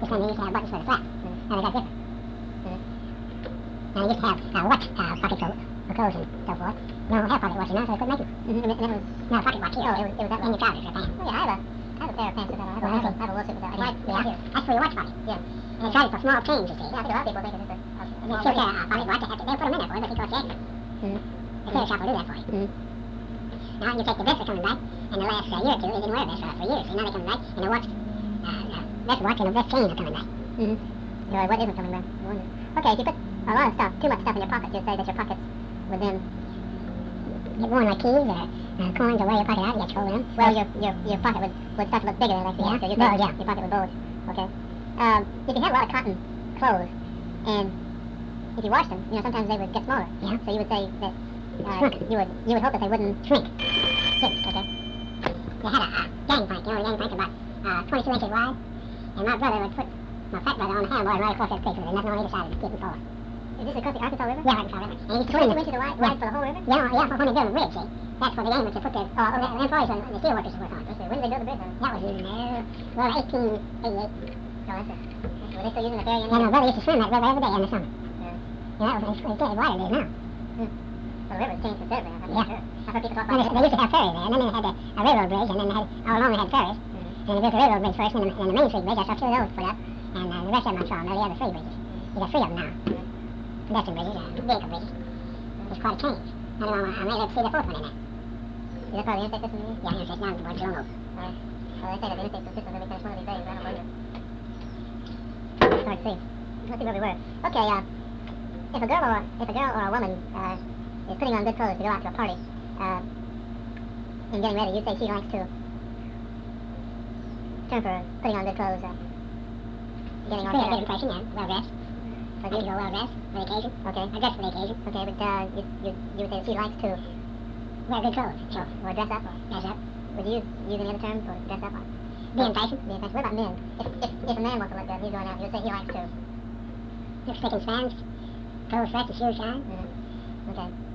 This one they used to have buttons for the flaps. Now they got different. Now they used to have watch pockets for clothes and so forth. No, have pocket watches now, so they couldn't make them. And it was no pocket watch here. It was in your trousers or pants. Oh yeah, I have a pair of pants with that on. I have a lawsuit with that. Yeah, that's for your watch pocket. Yeah. And it's for small change, you see. Yeah, I think a lot of people think it's just They should get a pocket watch. They put them in there for you, but you can't check. The tailor shop will do that for you. Now you take the vest coming back, and the last year or two, they didn't wear a vest for years. And now they're coming back, and the watch, vest watch and the vest chain are coming back. You're right, what isn't coming back? I wonder. Okay, if you put a lot of stuff, too much stuff in your pockets, you'd say that your pockets would then Get worn like keys or coins, or wear your pocket out, you get trouble with them. well, your pocket would start to look bigger than it actually is. So you'd bulge, say yeah. your pocket would bulge. Okay. If you had a lot of cotton clothes, and if you washed them, sometimes they would get smaller. Yeah. So you would say that you would hope that they wouldn't Shrink. Okay. They had a gangplank, a gangplank about 22 inches wide, and my brother would put my fat brother on the handlebar and ride across that creek with nothing on either side of it, getting forward. Is this across the Arkansas River? Yeah, Arkansas River. And he used to 22 inches wide for the whole river? Yeah, for when they built the bridge, see. That's what the aim was to put the employees and the steel workers to work on. Okay, when did they build the bridge? That was in 1888. Oh, that's it. Were they still using the ferry? Yeah, my brother used to swim that river every day in the summer. Yeah. Yeah, that was it's getting wider there now. So the river's changed considerably. Yeah. I've heard people talk Well, about they used to have ferry there, and then they had a railroad bridge, and then they had, all along they had ferries. And they built the railroad bridge first, and the Main Street bridge. I saw two of those put up, and the rest of them I saw them. They have the three bridges. You got three of them now. Pedestrian bridges and vehicle bridges. It's quite a change. I know I'm ready to see the fourth one in there. Is that part of the interstate system? Yeah, interstate down towards Roanoke. Alright. Well, they say that the interstate system will be finished one of these days. I don't believe it. It's hard to see. Let's see where we were. Okay, if a girl or a woman is putting on good clothes to go out to a party and getting ready, you'd say she likes to term for putting on good clothes, getting all Pretty set good up. impression, yeah. Well dressed. Like You you, go well dressed for the occasion. okay. I dress for the occasion. Okay, but you would say that she likes to Wear good clothes. Sure. or dress up. Or, Dress up. would you use any other term for dress up? Or, Be enticing. be enticing. What about men? If a man wants to look good, he's going out. You would say he likes to. Look spick and spans. Clothes fresh and shoes shine. Okay.